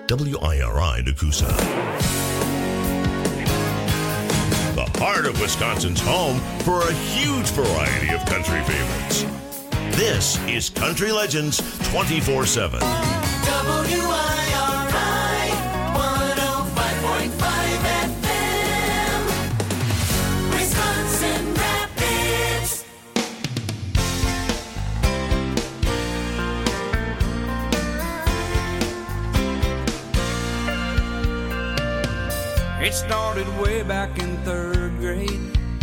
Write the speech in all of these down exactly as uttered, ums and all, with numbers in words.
W I R I Nakusa. The heart of Wisconsin's home for a huge variety of country favorites. This is Country Legends twenty-four seven. W I R I one oh five point five F M, Wisconsin Rapids. It started way back in third grade.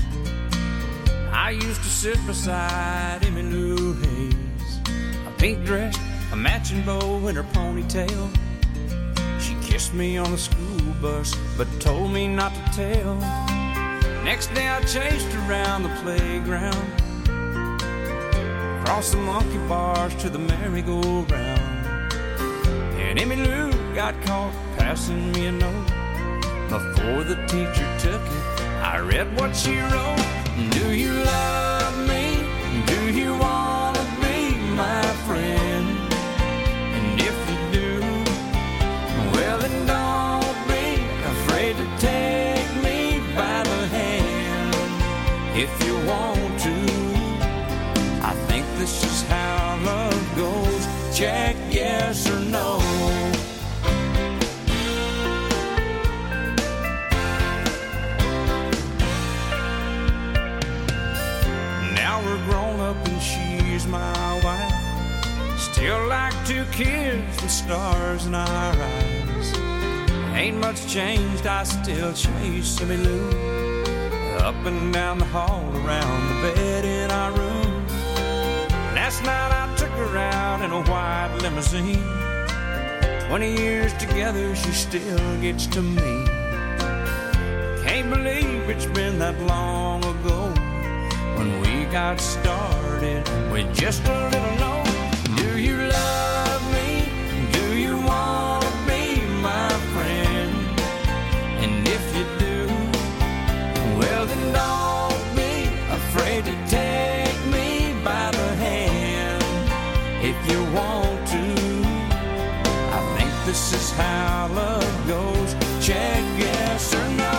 I used to sit beside Emmy Lou Hayes, a pink dress, a matching bow in her ponytail. She kissed me on the school bus, but told me not to tell. Next day I chased her around the playground, across the monkey bars to the merry-go-round. And Emmy Lou got caught passing me a note. Before the teacher took it, I read what she wrote. Do you love me? Do you want to be my friend? And if you do, well then don't be afraid to take me by the hand. If you want to, I think this is how love goes. Check yes or no. Grown up and she's my wife. Still like two kids with stars in our eyes. Ain't much changed, I still chase Emmy Lou up and down the hall, around the bed in our room. Last night I took her out in a white limousine. Twenty years together, she still gets to me. Can't believe it's been that long ago when we got started with just a little note. Do you love me? Do you want to be my friend? And if you do, well then don't be afraid to take me by the hand. If you want to, I think this is how love goes. Check yes or no.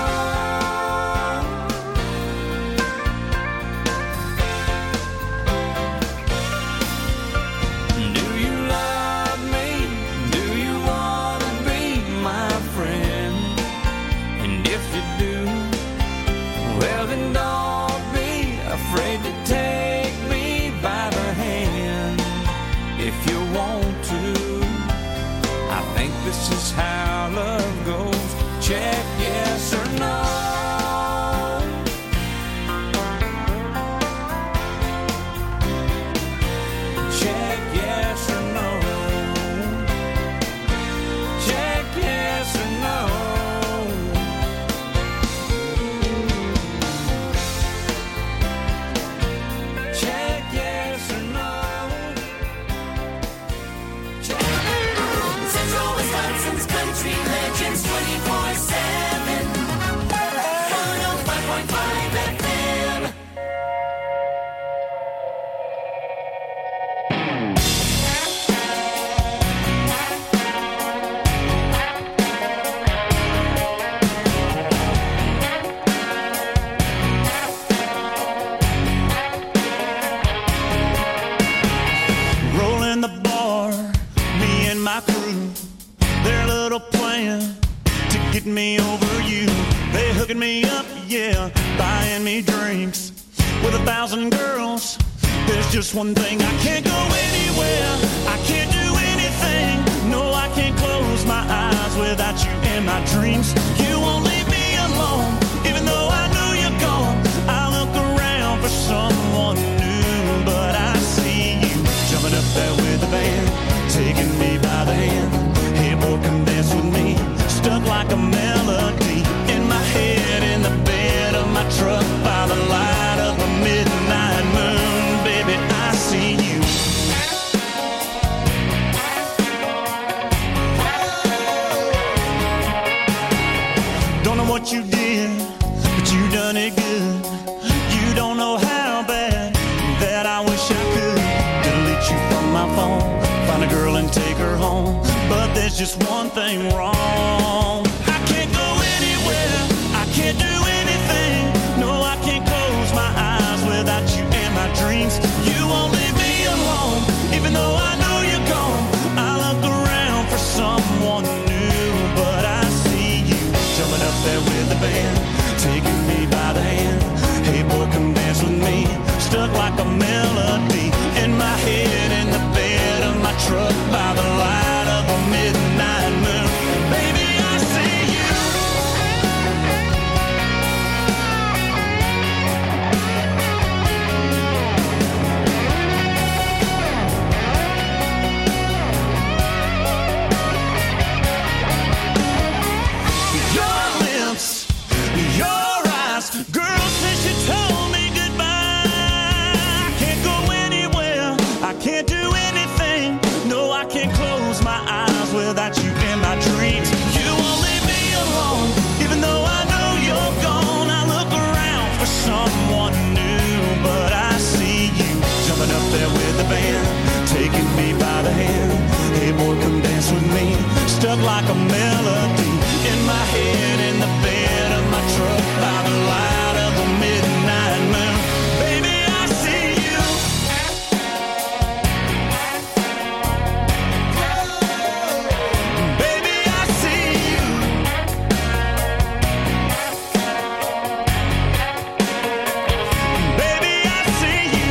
Afraid to take me by the hand. If you want to, I think this is how love goes. Check yes or no. Check yes or no. Check yes or no. Country Legends twenty-four seven, one oh five point five F M. Rolling the bar, me and my crew, their little plan to get me over you. They hooking me up, yeah, buying me drinks. With a thousand girls, there's just one thing. I can't go anywhere, I can't do anything. No, I can't close my eyes without you in my dreams. You won't leave me alone, even though I know you're gone. I look around for someone new, but I see you jumping up there with the band, taking me by the hand. Hey boy, come dance with me. Stuck like a melody in my head, in the bed of my truck, by the light of a midnight moon. Baby, I see you. Don't know what you did, but you done it good. You don't know how bad that I wish I could delete you from my phone, find a girl and take her home. but there's just one thing wrong. I can't go anywhere, I can't do anything. No, I can't close my eyes without you in my dreams. You won't leave me alone, even though I know you're gone. I look around for someone new, but I see you jumping up there with the band, taking me by the hand. Hey boy, come dance with me. Stuck like a melody in my head, in the bed of my truck by the light of a midnight moon. Baby, I see you. Your lips, your eyes, girl, since you told me goodbye, I can't go anywhere, I can't do anything. No, I can't close my eyes without you in my dreams. You won't leave me alone, even though I know you're gone. I look around for someone new, but I see you jumping up there with the band, taking me by the hand. Hey boy, come dance with me. Stuck like a melody in my head, in the bed of my truck by the light of a midnight moon. Baby, I see you. Baby, I see you. Baby, I see you.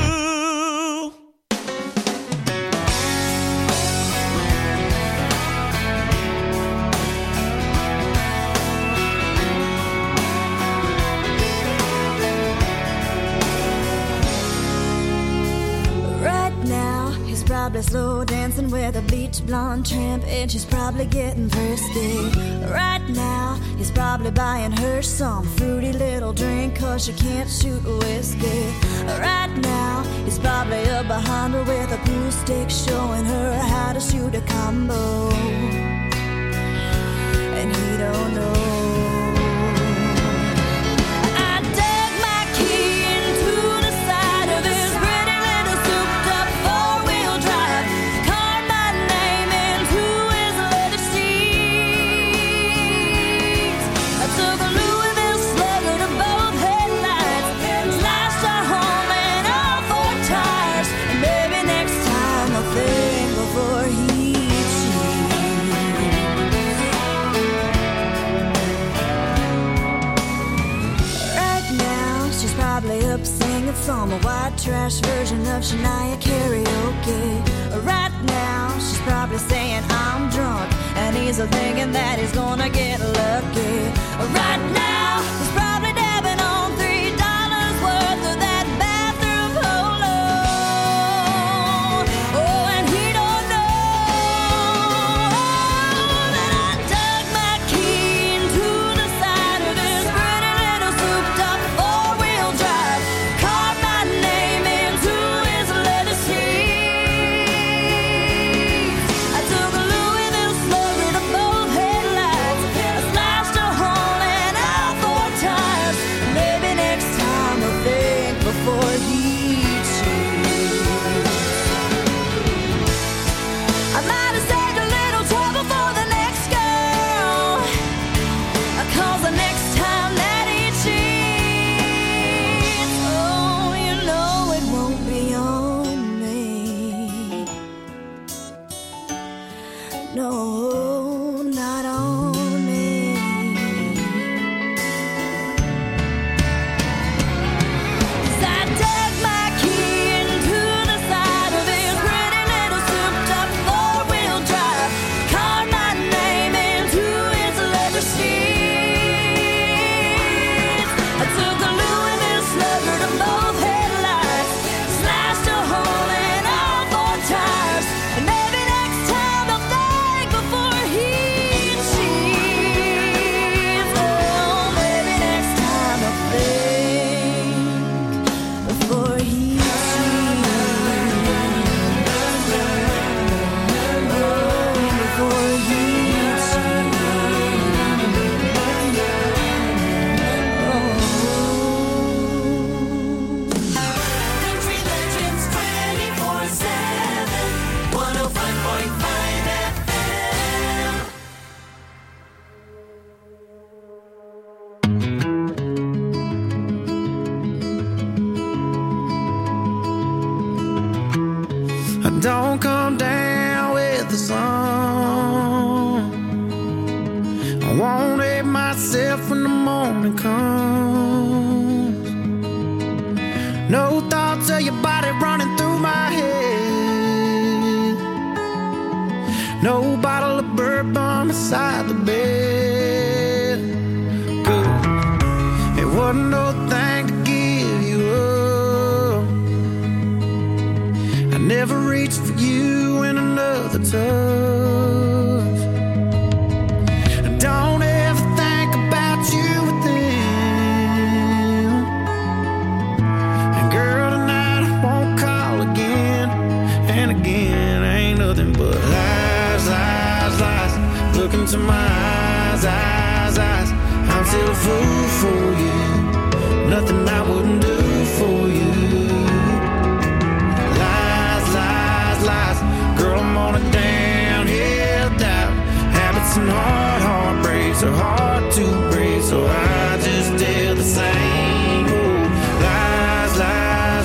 Right now, he's probably slow dancing with a bleach blonde tramp, and she's probably getting thirsty. Right now, he's probably buying her some fruity little drink, cause she can't shoot whiskey. Right now, he's probably up behind her with a pool stick, showing her how to shoot a combo. And he don't know. I dug my key into the side of his pretty little souped-up four-wheel drive, carved my name into his leather seats. I took a Louisville Slugger to both headlights, slashed our home and all four tires. And maybe next time I'll think before he probably up singing some white trash version of Shania karaoke. Right now, she's probably saying I'm drunk, and he's thinking that he's gonna get lucky. Right now, he's probably dabbing on three dollars worth of that bathroom polo. Oh, and he don't know that I dug my key into the side of his pretty little souped-up four-wheel drive, carved my name into his leather seats. I took a Louisville Slugger to both headlights, I slashed a hole in all four tires. don't come down with the sun. I won't hate myself when the morning comes. No thoughts of your body running through my head. No bottle of bourbon beside the bed. Good. It wasn't no thing to give you up. I never reached for you in another touch. Don't ever think about you with them. And girl, tonight I won't call again. And again, ain't nothing but lies, lies, lies. Look into my eyes, eyes, eyes. I'm still a fool for you. Nothing I wouldn't do for you. Lies, lies, lies. Girl, I'm on a downhill dive. Habits and hard heartbreaks are hard to break, so I just tell the same old lies, lies,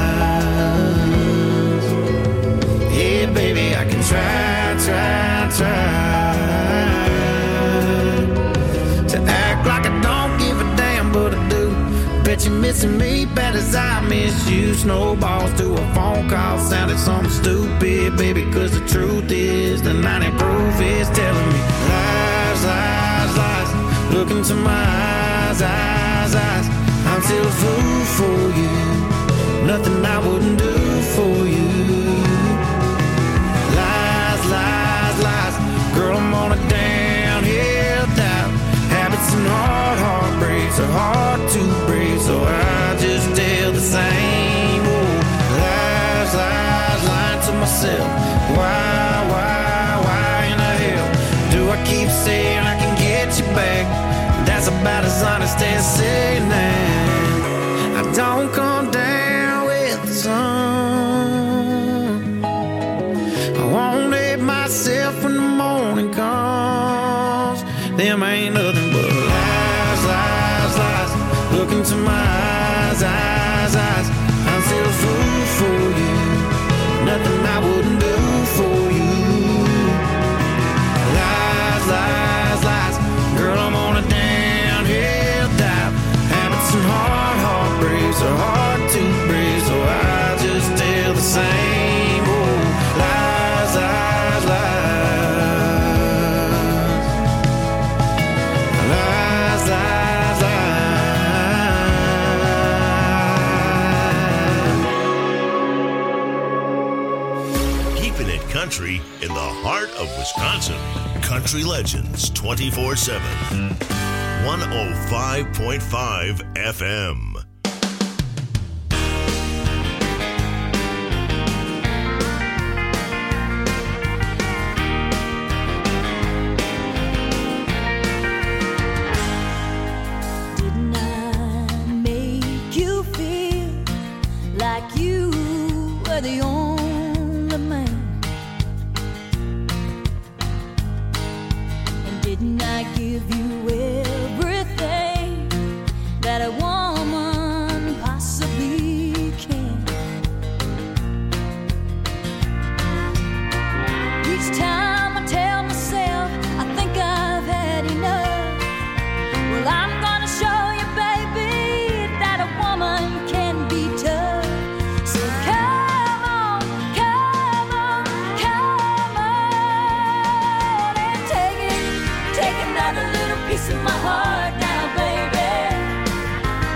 lies. Yeah, baby, I can try, try, try to act like I don't give a damn, but I do. Bet you're missing me bad as I miss you. Snowballs to a phone call sounded something stupid, baby, cause the truth is the ninety proof is telling me lies, lies, lies. Look into my eyes, eyes, eyes. I'm still a fool for you. Nothing I wouldn't do for you. Lies, lies, lies. Girl, I'm on a downhill dive. Habits and hard heartbreaks are hard to break, so I just tell the same old lies, lies, lying to myself. Why, why, why in the hell do I keep saying I can get you back? That's about as honest as saying that I don't come down with the sun. I won't hate myself when the morning comes. Them ain't nothing but lies, lies, lies. Look into my eyes, eyes, eyes. I'm still a fool for you. Nothing I wouldn't do for you. Lies, lies, lies. Girl, I'm on a downhill dive. Habits and hard heartbreaks are hard to break, so I just tell the same old lies, lies, lies. Lies, lies, lies. Keeping it country in the heart of Wisconsin. Country Legends twenty-four seven. one oh five point five F M. Didn't I make you feel like you were the only man? And didn't I give you everything that a woman possibly can? Each time I tell myself I think I've had enough, well, I'm gonna show you, baby, that a woman can be tough. So come on, come on, come on and take it, take another little piece of my heart now, baby.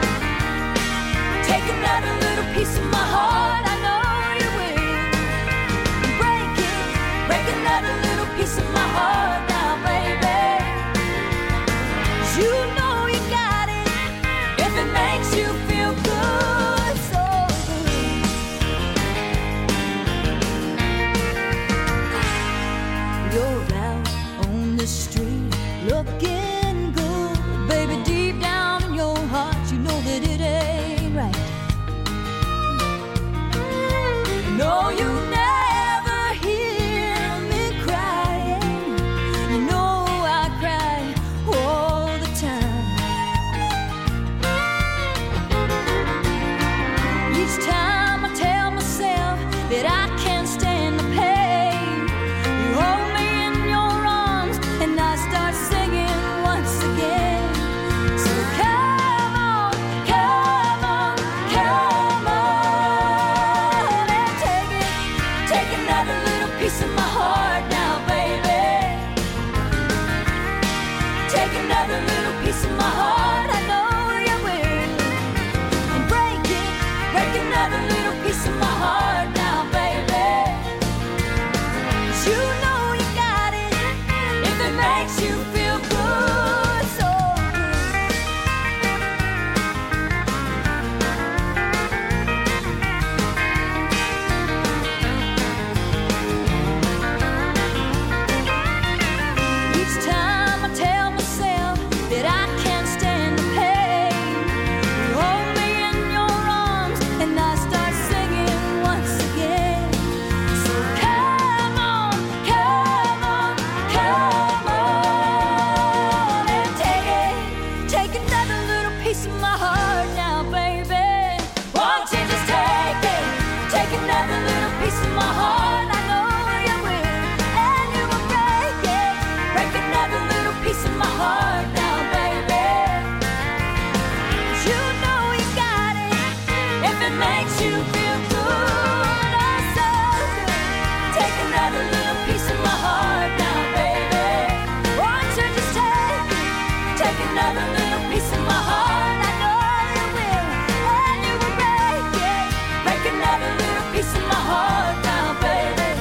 piece of my heart now, baby. Won't you just take it? Take another little piece of my heart. I know you will, and you will break it. Break another little piece of my heart now, baby. 'Cause you know you got it if it makes you feel good. Oh, so good. Take another little piece of my heart now, baby. Won't you just take it? Take another little piece of my heart. I know you will, and you will break it. Break another little piece of my heart now, baby.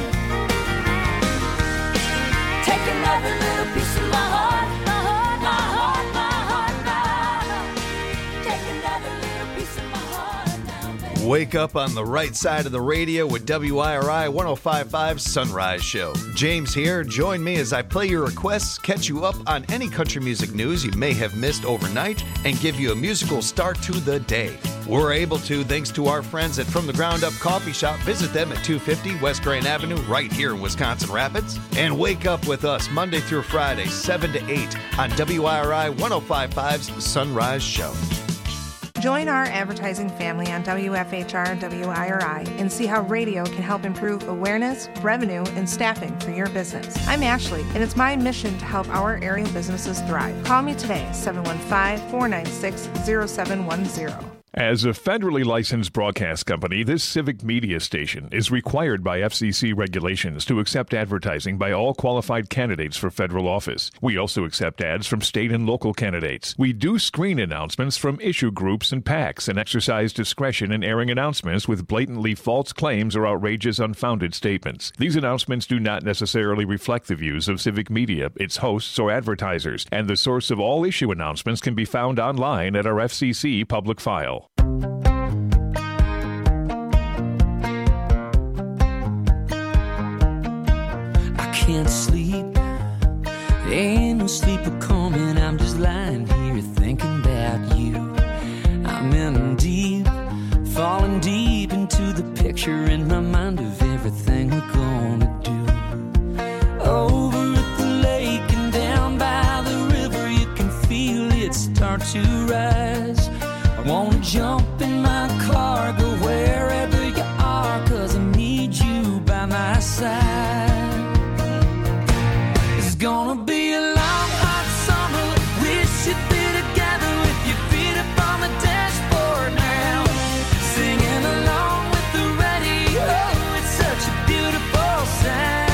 Take another little piece of my heart, my heart, my heart, my heart, my heart. Take another little piece of my heart now, baby. Wake up on the right side of the radio with W I R I one oh five point five Sunrise Show. James here. Join me as I play your requests, catch you up on any country music news you may have missed overnight, and give you a musical start to the day. We're able to thanks to our friends at From the Ground Up Coffee Shop. Visit them at two fifty West Grand Avenue right here in Wisconsin Rapids. And wake up with us Monday through Friday, seven to eight on W I R I one oh five point five's Sunrise Show. Join our advertising family on W F H R W I R I and see how radio can help improve awareness, revenue, and staffing for your business. I'm Ashley, and it's my mission to help our area businesses thrive. Call me today, seven one five, four nine six, zero seven one zero. As a federally licensed broadcast company, this civic media station is required by F C C regulations to accept advertising by all qualified candidates for federal office. We also accept ads from state and local candidates. We do screen announcements from issue groups and PACs and exercise discretion in airing announcements with blatantly false claims or outrageous unfounded statements. These announcements do not necessarily reflect the views of civic media, its hosts, or advertisers, and the source of all issue announcements can be found online at our F C C public file. I can't sleep, ain't no sleeper coming. I'm just lying here thinking about you. I'm in deep, falling deep into the picture in my mind of everything we're gonna do. Over at the lake and down by the river, you can feel it start to rise. I wanna jump in my car, go wherever you are, 'cause I need you by my side. It's gonna be a long, hot summer. Wish you'd be together with your feet up on the dashboard now, singing along with the radio. It's such a beautiful sound.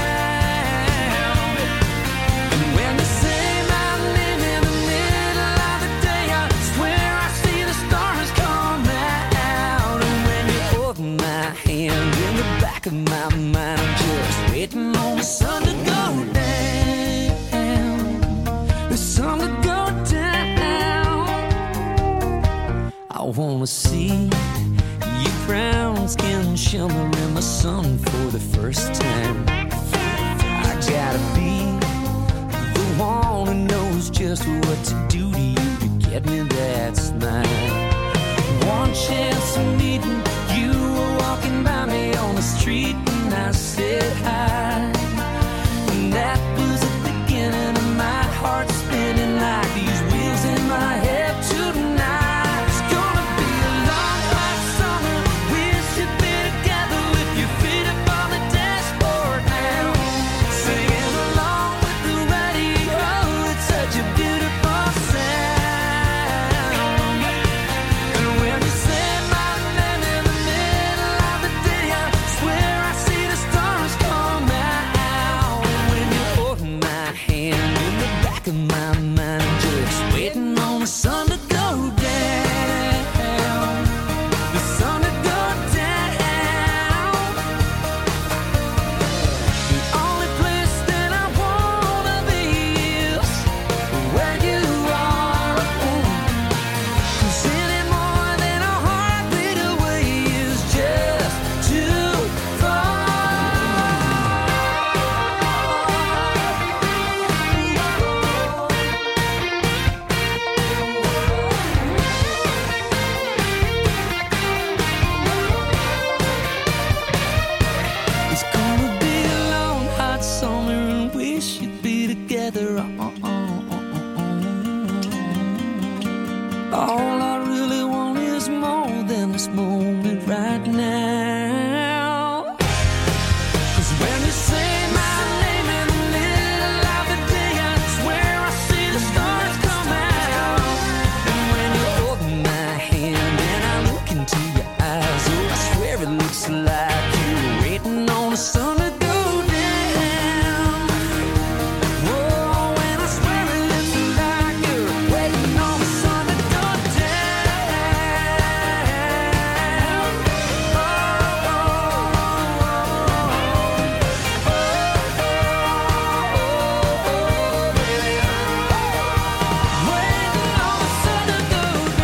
And when you say my name in the middle of the day, I swear I see the stars come out. And when you hold my hand in the back of my mind, I'm just waiting on the sun to go down. The sun to go down. I wanna see your brown skin shimmer in the sun for the first time. I gotta be the one who knows just what to do to you to get me that smile. One chance of meeting you, were walking by me on the street and I said hi. And that was the beginning of my heart spinning like these wheels in my head tonight. It's gonna be a long, hot summer. Wish you'd be together with your feet up on the dashboard now, singing along with the radio. It's such a beautiful sound. this moment right now. 'Cause when you say my name in the middle of the day, I swear I see the stars come out. And when you hold my hand and I look into your eyes, oh, I swear it looks like you're waiting on the sun to go down. Oh, and I swear it looks like you're waiting on the sun to go down. Oh, oh, oh, oh, oh, baby. Waiting on the sun to go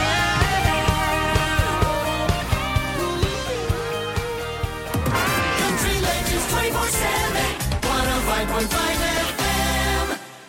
Country Legends twenty-four seven, one oh five point five F M.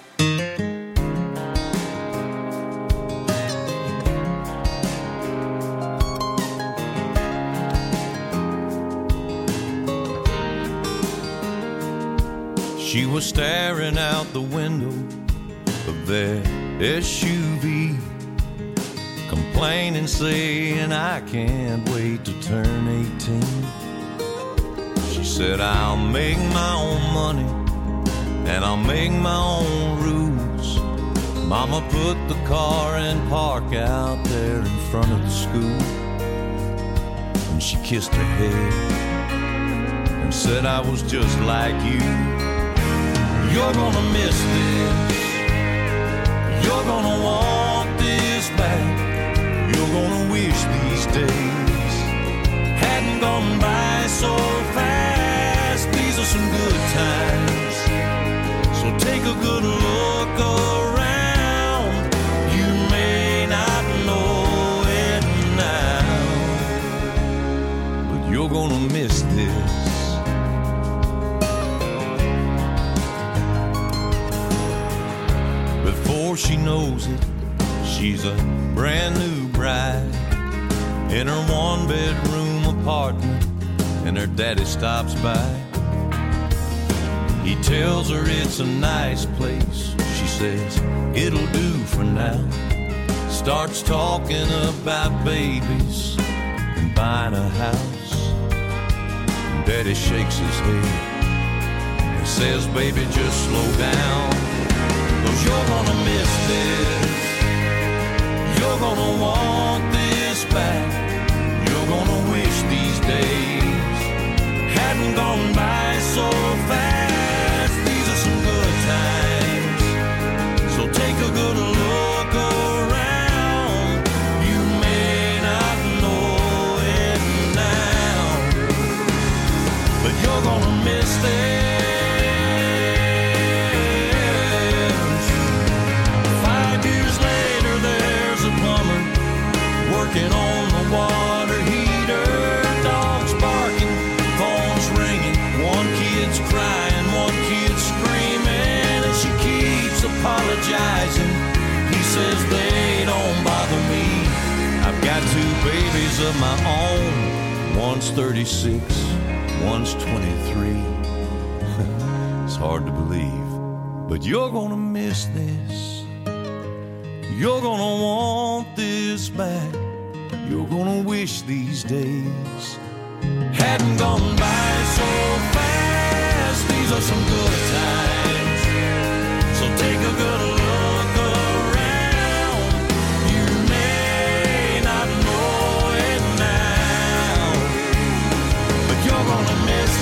She was staring out the window of that S U V, complaining, saying, I can't wait to turn eighteen. She said, I'll make my own money and I'll make my own rules. Mama put the car in park out there in front of the school, and she kissed her head and said, I was just like you. You're gonna miss this. You're gonna want this back. You're gonna wish these days hadn't gone by so fast. These are some good times, so take a good look around. You may not know it now, but you're gonna miss this. Before she knows it, she's a brand new bride in her one bedroom apartment, and her daddy stops by. He tells her it's a nice place. She says, it'll do for now. Starts talking about babies and buying a house. Daddy shakes his head and says, baby, just slow down, 'cause you're gonna miss this. You're gonna want this back. You're gonna wish these days hadn't gone by so fast. These are some good times, so take a good look around. You may not know it now, but you're gonna miss this. Five years later, there's a plumber working on the water heater. Dogs barking, phones ringing, one kid's crying, one kid's screaming, and she keeps apologizing. He says, they don't bother me. I've got two babies of my own. One's thirty-six, one's twenty-three. It's hard to believe, but you're gonna miss this. You're gonna want this back. You're gonna wish these days hadn't gone by so fast. These are some good times, so take a good look around. You may not know it now, but you're gonna miss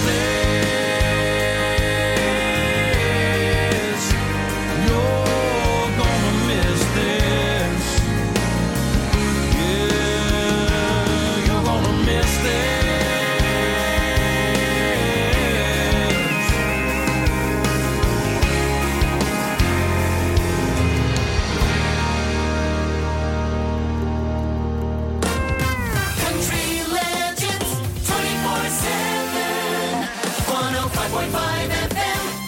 this. You're gonna miss this. Yeah, you're gonna miss this. Country Legends twenty-four seven, one oh five point five F M.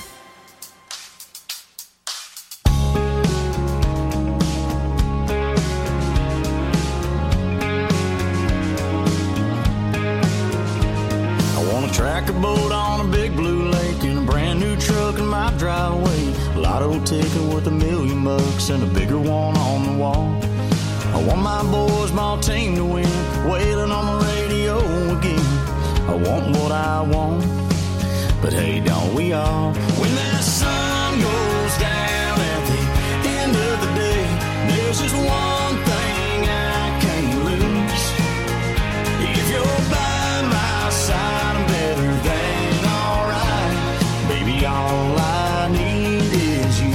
I want a tracker boat on a big blue lake and a brand new truck in my driveway. A lotto ticket worth a million bucks and a bigger one on the wall. I want my boys, my team to win, wailing on the radio. I want what I want, but hey, don't we all? When that sun goes down at the end of the day, there's just one thing I can't lose. If you're by my side, I'm better than alright. Baby, all I need is you.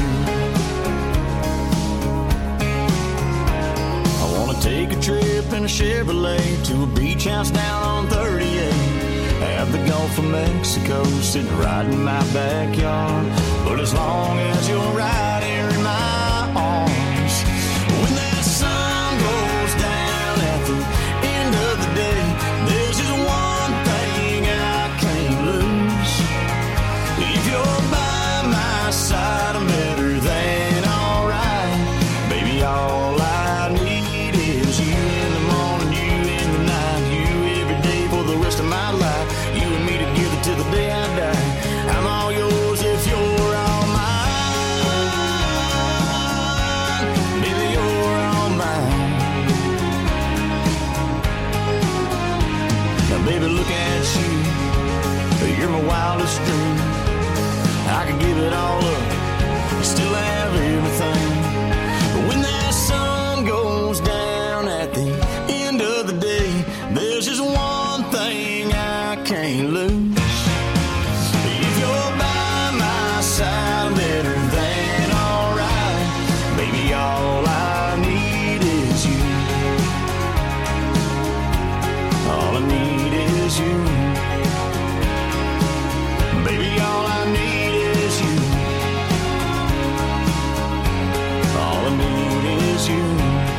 I wanna take a trip in a Chevrolet to a beach house down on thirty-eight. Have the Gulf of Mexico sitting right in my backyard. But as long as you're right here in my arms, when that sun goes down at the end of the day, there's just one thing I can't lose. If you're by my side, I'm better than alright. Baby, all I need is you in the morning, you in the night, you every day for the rest of my life. You and me together till the day I die. I'm all yours if you're all mine. Baby, you're all mine. Now, baby, look at you. You're my wildest dream. I could give it all up, still have everything. But when that sun goes down at the end of the day, there's just one thing I can't lose. If you're by my side, I'm better than alright. Baby, all I need is you. All I need is you. Baby, all I need is you. All I need is you.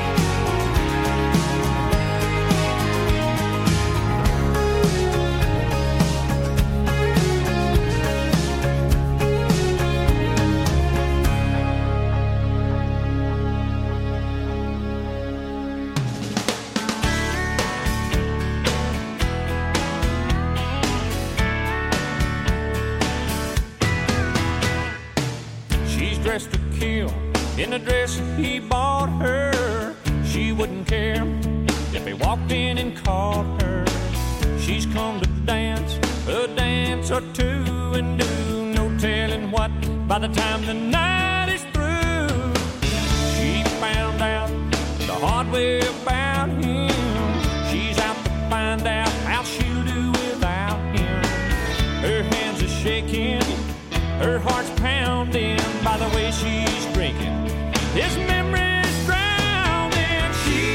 She's dressed to kill in the dress he bought her. She wouldn't care if he walked in and caught her. She's come to dance a dance or two and do no telling what by the time the night is through. She found out the hard way about him. She's out to find out how she'll do without him. Her hands are shaking, her heart's pounding by the way she's drinking. His memory's drowning.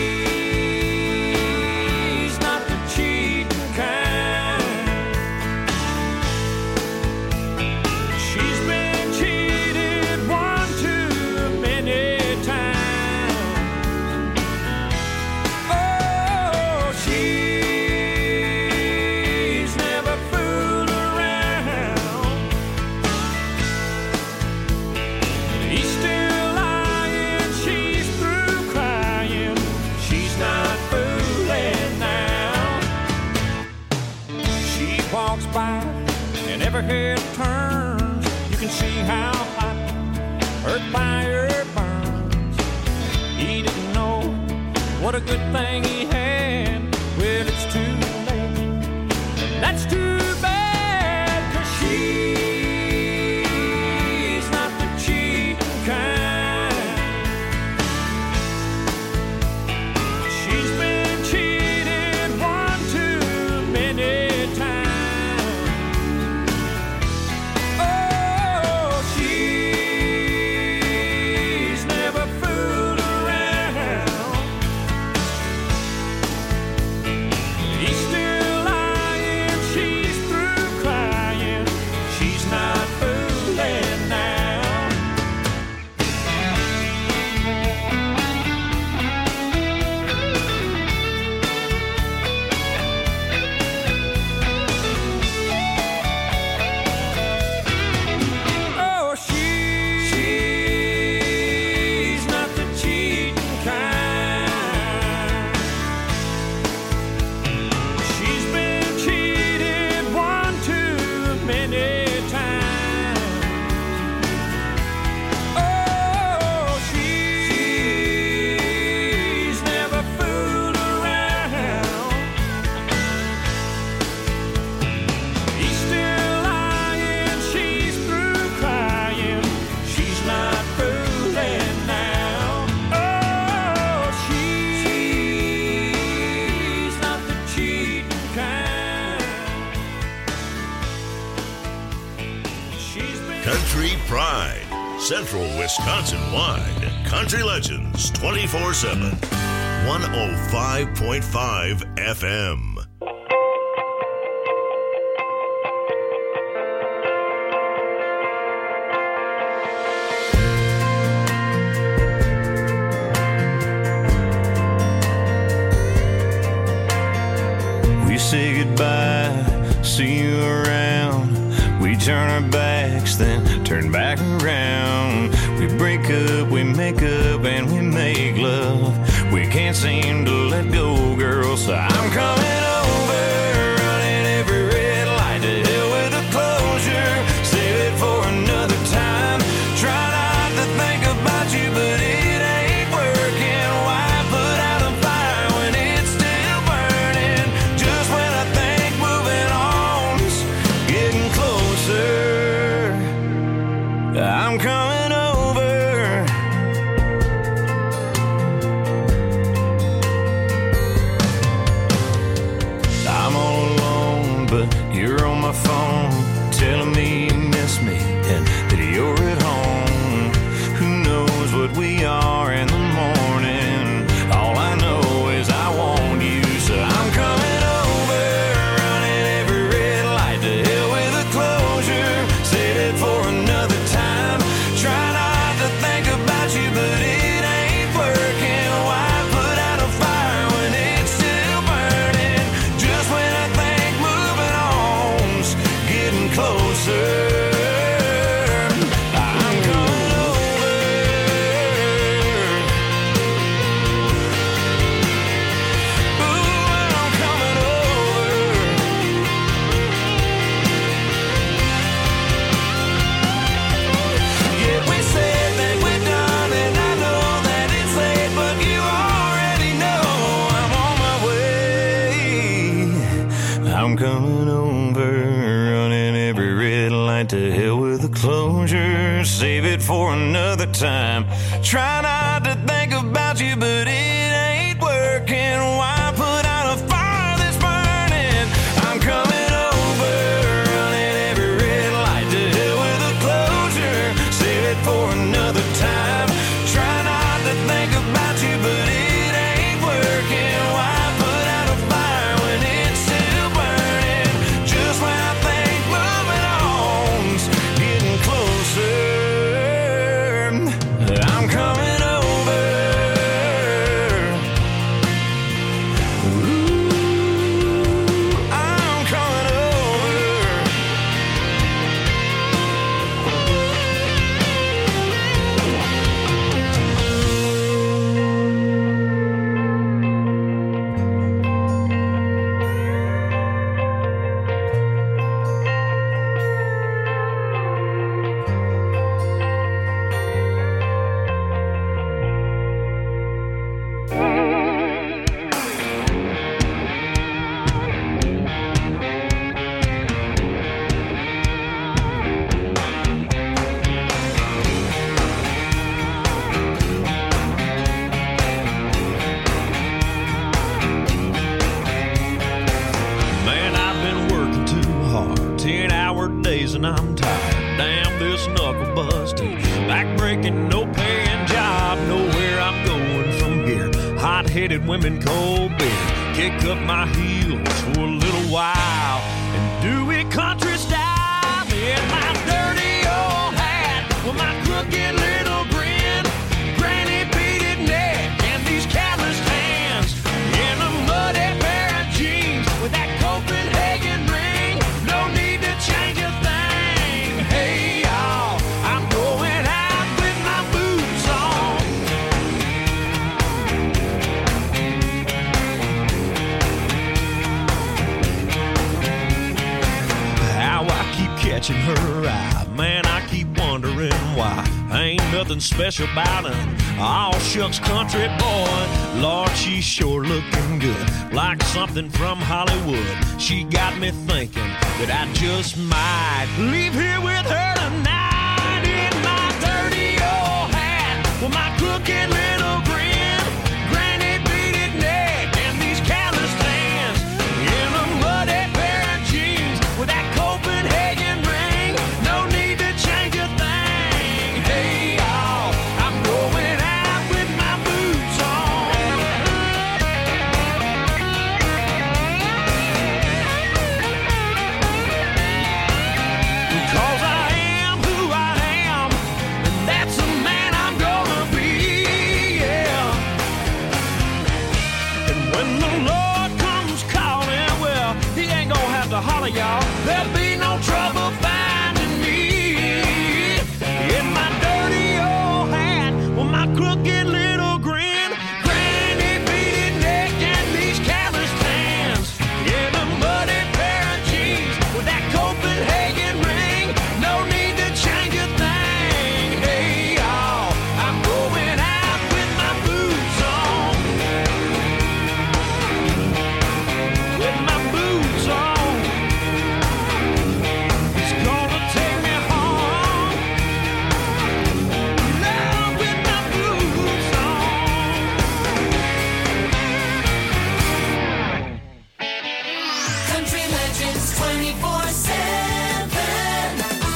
She's not the cheap kind. She's been cheated one too many times. Oh, she's never fooled around. He's still lying, she's through crying. She's not fooling now. She walks by and every head turns. You can see how hot her fire burns. He didn't know what a good thing he had. Well, it's too late. And that's too bad, 'cause she's not the cheap kind. She's been cheated one too many times. Oh, she's never fooled around. Central Wisconsin-wide. Country Legends twenty-four seven. one oh five point five F M. We say goodbye, see you around. We turn our backs, then turn back around. We break up, we make up, and we make love. We can't seem to let go, girl, so I'm coming over, running every red light. To hell with the closure, save it for another time. Try not to think about you, but it ain't working. Why put out a fire when it's still burning? Just when I think moving on's getting closer, I'm coming over. I'm all alone, but you're on my phone, telling me you miss me and that you're at home. Who knows what we are in the morning? All I know is I want you, so I'm coming over, running every red light. To hell with the closure, save it for another time. Try not to think about you, but it ain't working. Why put out a fire when it's still burning? Just when I think moving on's getting closer, I'm coming over. Ooh, I'm coming over. Yeah, we said that we're done, and I know that it's late, but you already know I'm on my way. I'm coming over, running every red light. To hell with the closure, save it for another time. Try not to think about you, but it ain't working. Why put out a fire that's burning? I'm coming over, running every red light. To hell with the closure, save it for another time. Try not to think about you, but it ain't working. Why put out a fire when it's still burning? Just when I think moving on's getting closer, I'm coming over. Ooh, I'm coming over. Man, I've been working too hard, ten hour days and I'm tired. Damn this knuckle busting, back breaking, no paying job. Nowhere I'm going from here. Hot headed women, cold beer. Kick up my heels for a little while and do it country style. In my dirty old hat with my crooked little grin, granny beaded neck and these calloused hands, in a muddy pair of jeans with that Copenhagen ring. No need to change a thing. Hey y'all, I'm going out with my boots on. How I keep catching her eye, man, I keep wondering why. Ain't nothing special about her, all shucks country boy. Lord, she's sure looking good, like something from Hollywood. She got me thinking that I just might leave here with her tonight. In my dirty old hat with my crooked little grin, granny beaded neck and these calloused hands, in a muddy pair of jeans with that Copenhagen ring. No need to change a thing. Hey all of y'all. There'll be no trouble finding me. In my dirty old hat, with my crooked little grin, granny beaded neck and these callous hands. Yeah, the muddy pair of jeans with that Copenhagen ring. No need to change a thing. Hey, y'all, I'm going out with my boots on. With my boots on. It's gonna take me home. Now with my boots on. Country Legends twenty-four seven.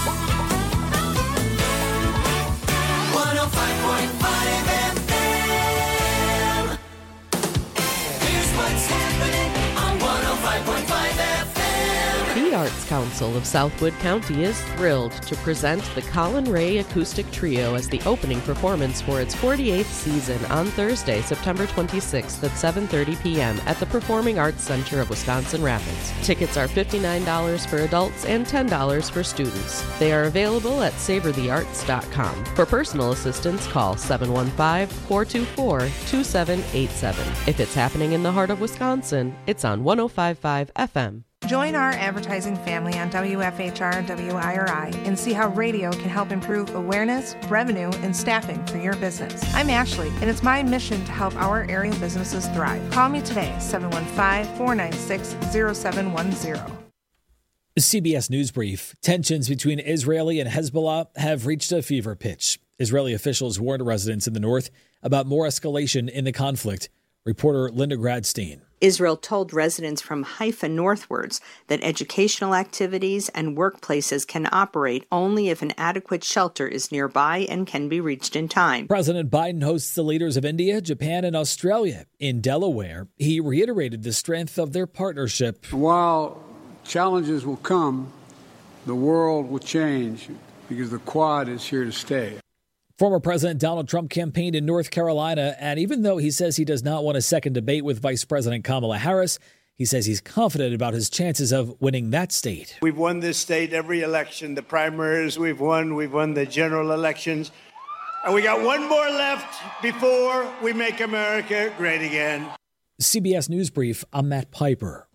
one oh five point five F M. Here's what's happening on one oh five point five F M. The Arts Council of Southwood County is thrilled to present the Colin Ray Acoustic Trio as the opening performance for its forty-eighth season on Thursday, September twenty-sixth at seven thirty p.m. at the Performing Arts Center of Wisconsin Rapids. Tickets are fifty-nine dollars for adults and ten dollars for students. They are available at savor the arts dot com. For personal assistance, call seven one five, four two four, two seven eight seven. If it's happening in the heart of Wisconsin, it's on one oh five point five F M. Join our advertising family on W F H R W I R I and see how radio can help improve awareness, revenue, and staffing for your business. I'm Ashley, and it's my mission to help our area businesses thrive. Call me today, seven one five, four nine six, zero seven one zero. C B S News Brief. Tensions between Israeli and Hezbollah have reached a fever pitch. Israeli officials warned residents in the north about more escalation in the conflict. Reporter Linda Gradstein. Israel told residents from Haifa northwards that educational activities and workplaces can operate only if an adequate shelter is nearby and can be reached in time. President Biden hosts the leaders of India, Japan, and Australia in Delaware. He reiterated the strength of their partnership. While challenges will come, the world will change because the Quad is here to stay. Former President Donald Trump campaigned in North Carolina, and even though he says he does not want a second debate with Vice President Kamala Harris, he says he's confident about his chances of winning that state. We've won this state every election. The primaries we've won. We've won the general elections. And we got one more left before we make America great again. C B S News Brief, I'm Matt Piper.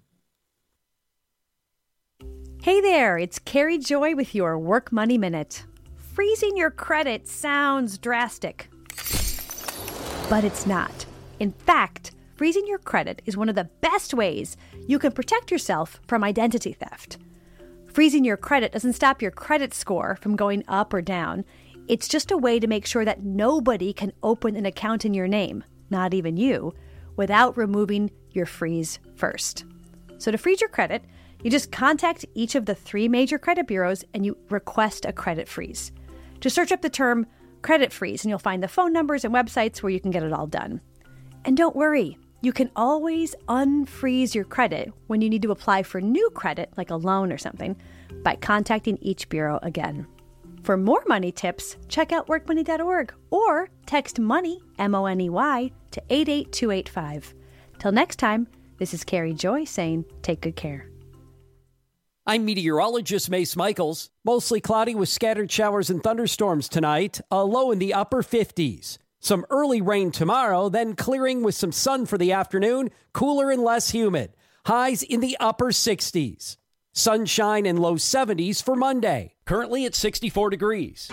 Hey there, it's Carrie Joy with your Work Money Minute. Freezing your credit sounds drastic, but it's not. In fact, freezing your credit is one of the best ways you can protect yourself from identity theft. Freezing your credit doesn't stop your credit score from going up or down. It's just a way to make sure that nobody can open an account in your name, not even you, without removing your freeze first. So to freeze your credit, you just contact each of the three major credit bureaus and you request a credit freeze. Just search up the term credit freeze and you'll find the phone numbers and websites where you can get it all done. And don't worry, you can always unfreeze your credit when you need to apply for new credit, like a loan or something, by contacting each bureau again. For more money tips, check out work money dot org or text MONEY, M O N E Y, to eight eight two eight five. Till next time, this is Carrie Joy saying take good care. I'm meteorologist Mace Michaels. Mostly cloudy with scattered showers and thunderstorms tonight, a low in the upper fifties. Some early rain tomorrow, then clearing with some sun for the afternoon, cooler and less humid. Highs in the upper sixties. Sunshine and low seventies for Monday. Currently at sixty-four degrees.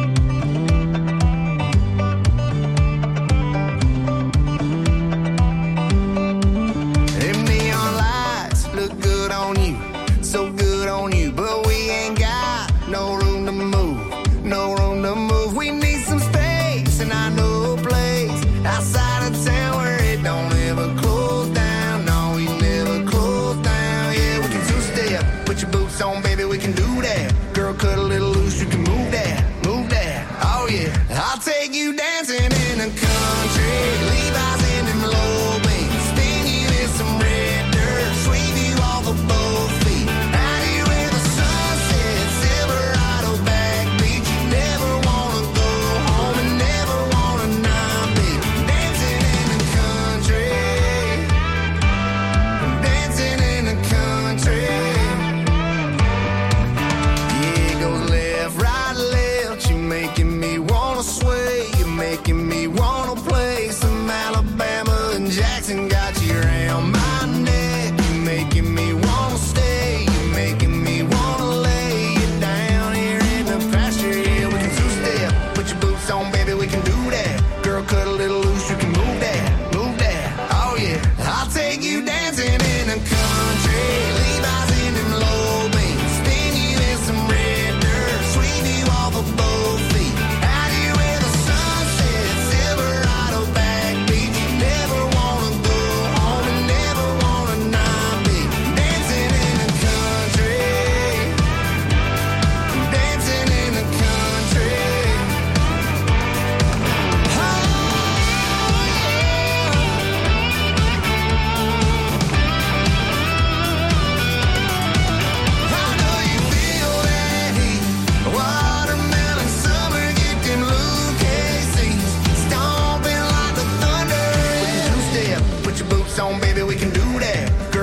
Them neon lights look good on you. So good on you, but we ain't got no room to move, no room to move. We need some space, and I know a place outside of town where it don't ever close down. No, we never close down. Yeah, we can two-step, put your boots on, baby, we can do that. Girl, cut a little loose, you can move that, move that.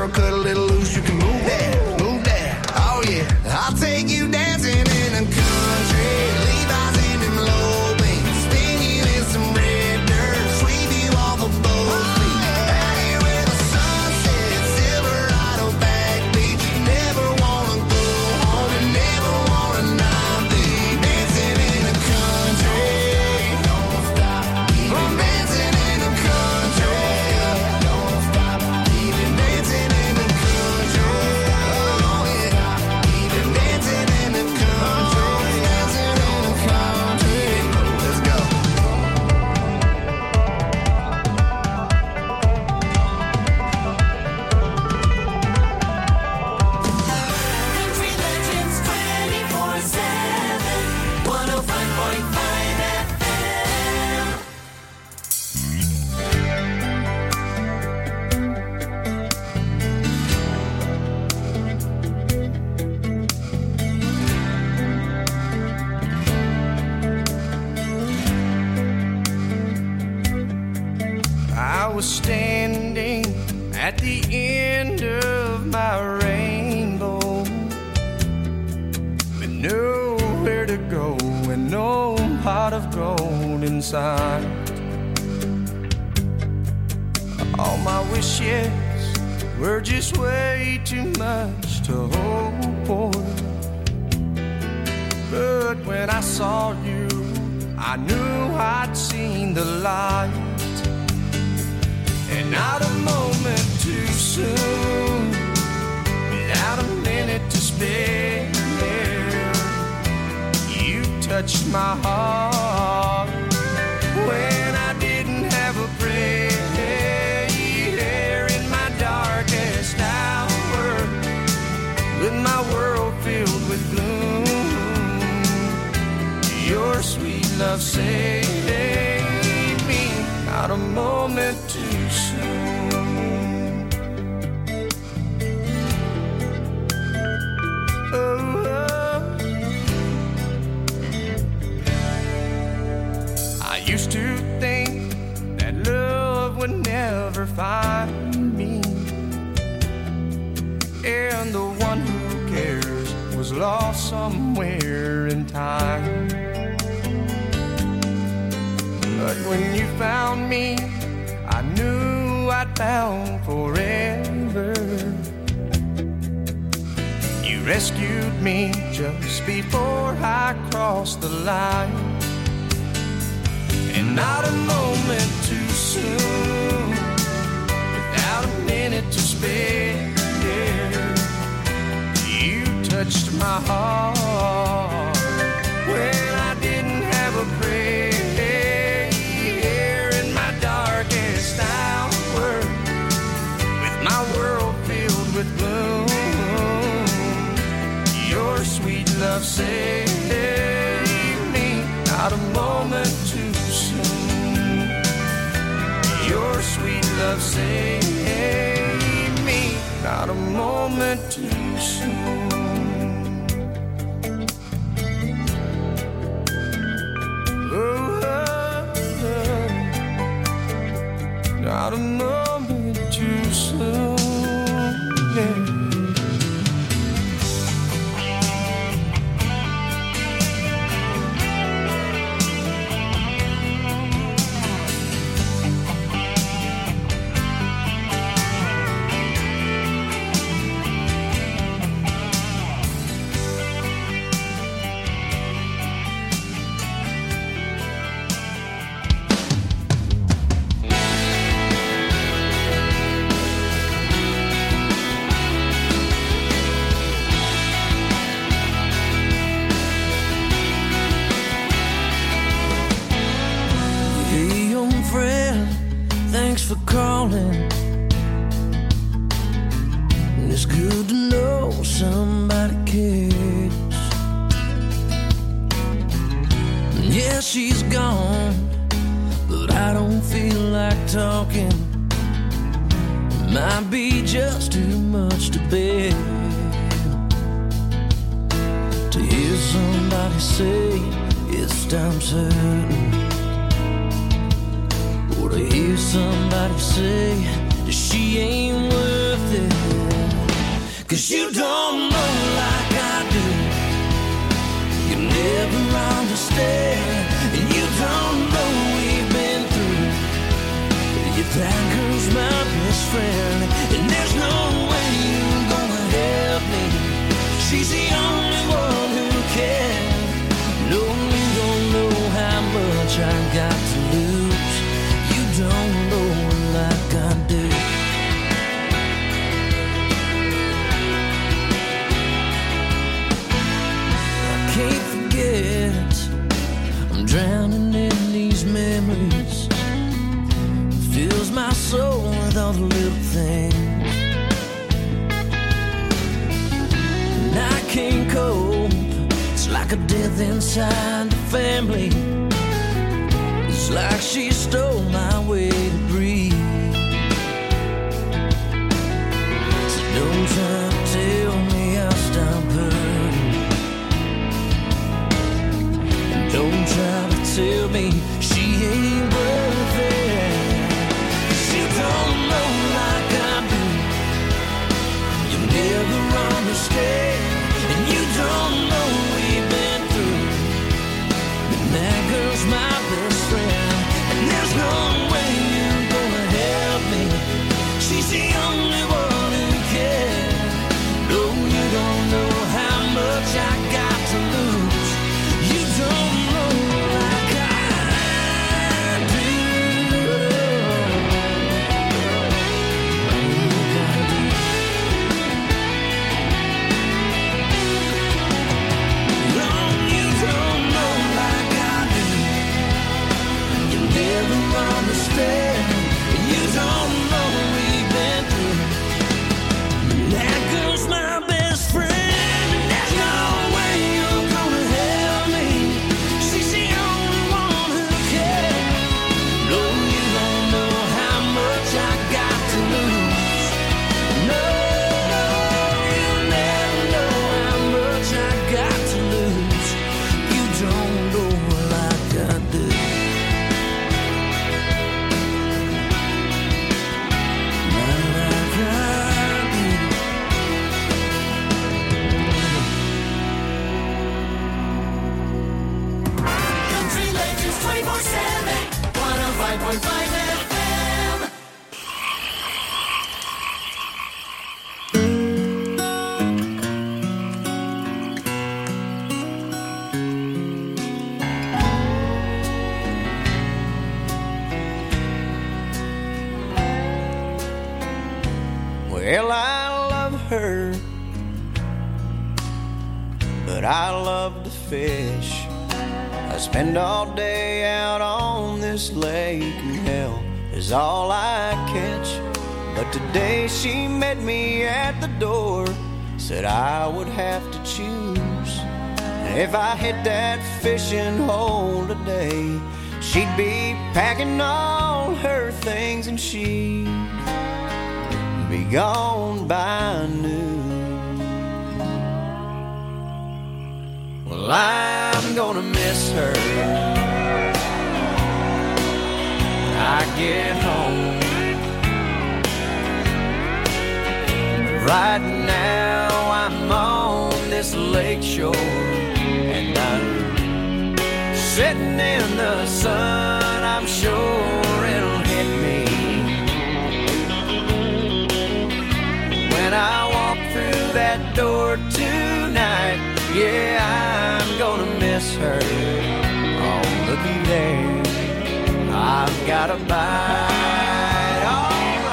girl, cut a little loose. You can move that, move that. Oh yeah, I'll take you dancing in the country. Levi's in them low beams. Spin you in some red dirt. Sweep you off a boat. Out here where the sun sets. Silverado back beach. You never wanna go home. You never wanna not be dancing in the country. Don't stop. I'm dancing in the country. Don't stop. Even dancing in the country. Oh yeah. Even dancing in the country. Dancing in the country. Let's go. Country Legends twenty-four seven, one oh five point five F M. I was standing at the end of my rainbow with nowhere to go and no pot of gold inside. All my wishes were just way too much to hope for. But when I saw you, I knew I'd seen the light. And not a moment too soon, without a minute to spare, you touched my heart when I didn't have a prayer. In my darkest hour, with my world filled with gloom, your sweet love saved me. Not a moment too soon. Oh, oh. I used to think that love would never find me, and the one who cares was lost somewhere in time. But when you found me, I knew I'd found forever. You rescued me just before I crossed the line. And not a moment too soon, without a minute to spare, you touched my heart when I didn't have a prayer. In my darkest hour, with my world filled with gloom, your sweet love saved me. Not a moment too soon. Your sweet love saved me. Not a moment too soon. Oh, oh, oh. Not a moment too soon. Yeah. For calling, and it's good to know somebody cares. Yeah, she's gone, but I don't feel like talking. It might be just too much to bear to hear somebody say it's time certain. To hear somebody say that she ain't worth it. friend, and there's no way you're gonna help me. She's the only one who can. No, you don't know how much I got to lose. You don't know her like I do. I can't forget, I'm drowning in these memories. It fills my soul with all the little things. And I can't cope, it's like a death inside the family. It's like she stole my way to breathe. So don't try to tell me I'll stop hurting. And don't try to tell me she ain't worth it. 'Cause you don't know like I do. You'll never understand. And you don't know we've been through. And that girl's my best friend. And there's no way you're gonna help me. She's the only one who can. No, you don't know how much I got to lose. You don't know like I do. No, you don't know like I do. You never understand. You don't know what we've been through. That girl's my best friend. And there's no way you're gonna help me. She's the only one who can. No, you don't know how much I got to lose. No, you never know how much I got to lose. You don't know like I do. Not like I do. Country Legends twenty-four seven, one oh five point five F M. Well, I love her, but I love to fish. I spend all day out on this lake, and hell is all I catch. But today she met me at the door, said I would have to choose. And if I hit that fishing hole today, she'd be packing all her things and she'd be gone by noon. Well, I'm gonna miss her when I get home. Right now I'm on this lake shore, and I'm sitting in the sun. I'm sure it'll hit me when I walk through that door tonight. Yeah, I'm gonna miss her. Oh, looky there, I've got a bite. All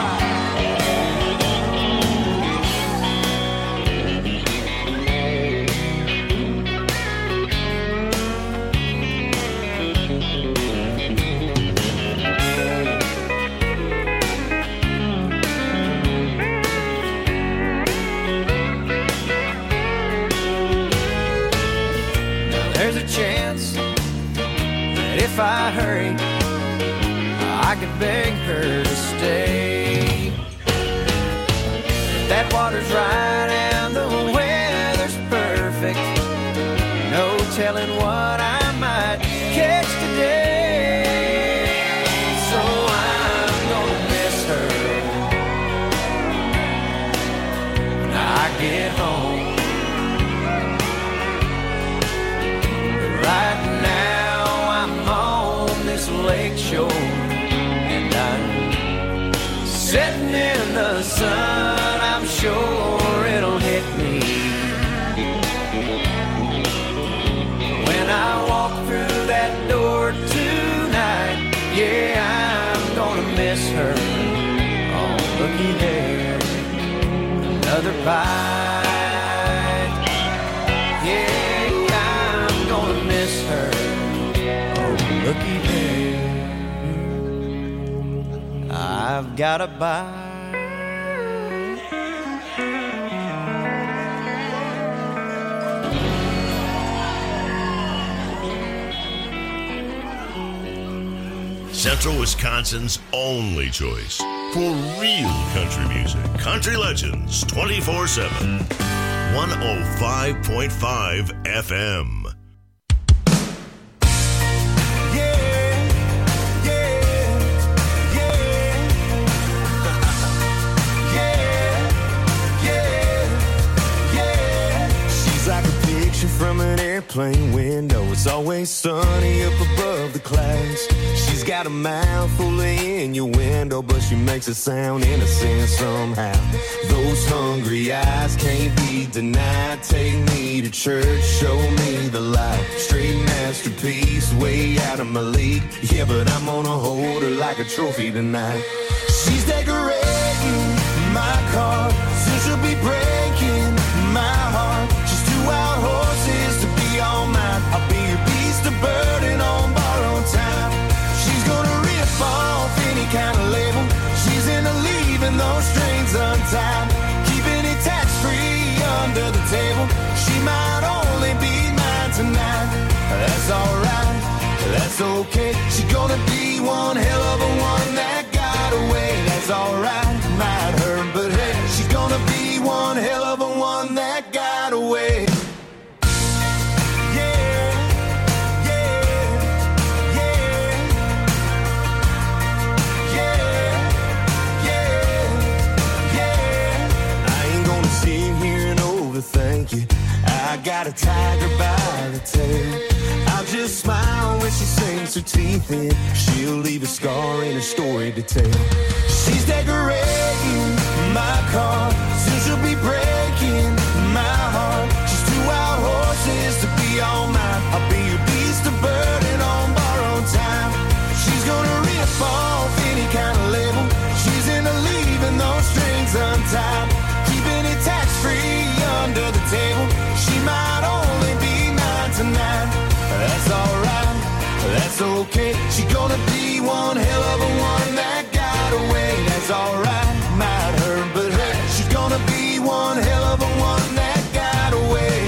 there's a chance that if I hurry, I could beg her to stay. If that water's right and the weather's perfect, no telling what I might catch today. So I'm gonna miss her when I get home. Right now I'm on this lake shore, and I'm setting in the sun, I'm sure it'll hit me. When I walk through that door tonight, yeah, I'm gonna miss her. Oh, looky there, another bite. Yeah, I'm gonna miss her. Oh, looky there, I've got a bite. Central Wisconsin's only choice for real country music. Country Legends twenty-four seven. one oh five point five F M. From an airplane window, it's always sunny up above the clouds. She's got a mouth full of innuendo, but she makes it sound innocent somehow. Those hungry eyes can't be denied. Take me to church, show me the light. Straight masterpiece, way out of my league. Yeah, but I'm gonna hold her like a trophy tonight. She's decorating my car, soon she'll be breaking my heart. She's two wild horses to be all mine. I'll be your beast of burden on borrowed time. She's gonna rip off any kind of label. She's into leaving those strings untied, keeping it tax-free under the table. She might only be mine tonight. That's alright, that's okay. She's gonna be one hell of a one that got away. That's alright, might hurt, but hey, she's gonna be one hell of a one that got away. Thank you. I got a tiger by the tail. I'll just smile when she sinks her teeth in. She'll leave a scar in her story to tell. She's decorating my car, soon she'll be breaking my heart. She's two wild horses to be all mine. I'll be your beast of burden on borrowed time. She's gonna rip off any kind of label. She's into leaving those strings untied, keeping it tax-free under the table. She might only be mine tonight. That's alright, that's okay. She's gonna be one hell of a one that got away. That's alright, might hurt, but hey, she's gonna be one hell of a one that got away.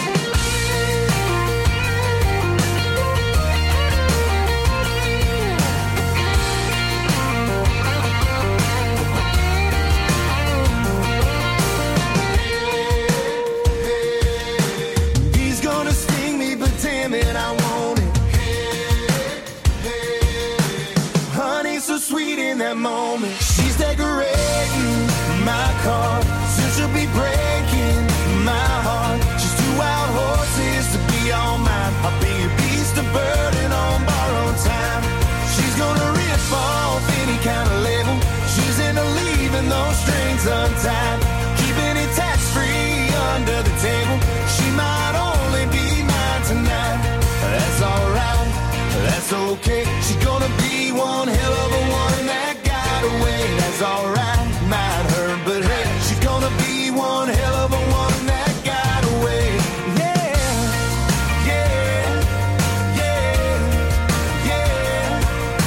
That moment, she's decorating my car, soon she'll be breaking my heart. She's two wild horses to be all mine. I'll be your beast of burden on borrowed time. She's gonna rip off any kind of label. She's into leaving those strings untied, keeping it tax-free under the table. She might only be mine tonight. That's alright, that's okay. She's gonna be one hell of a one that got away. That's alright, might hurt, but hey, she's gonna be one hell of a one that got away. Yeah, yeah, yeah, yeah,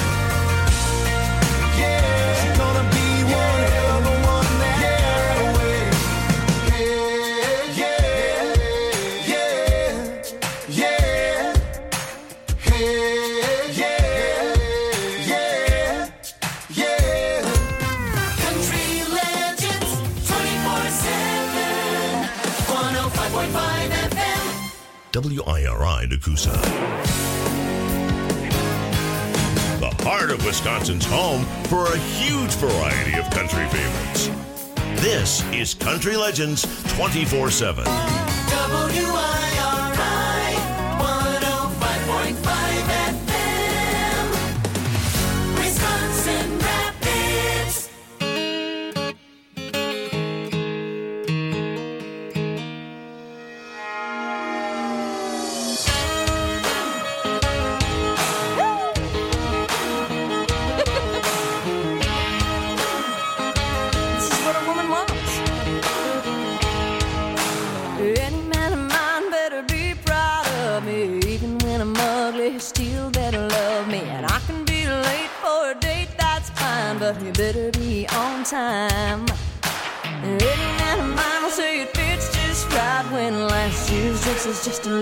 yeah. She's gonna be one hell of a one that got away. Yeah, yeah, yeah, yeah. W I R I Nakusa. The heart of Wisconsin's home for a huge variety of country favorites. This is Country Legends twenty-four seven. W I R I one oh five point five F M. Wisconsin Rapids. but you better be on time. eighty-nine miles say it fits just right when last year's dress is just a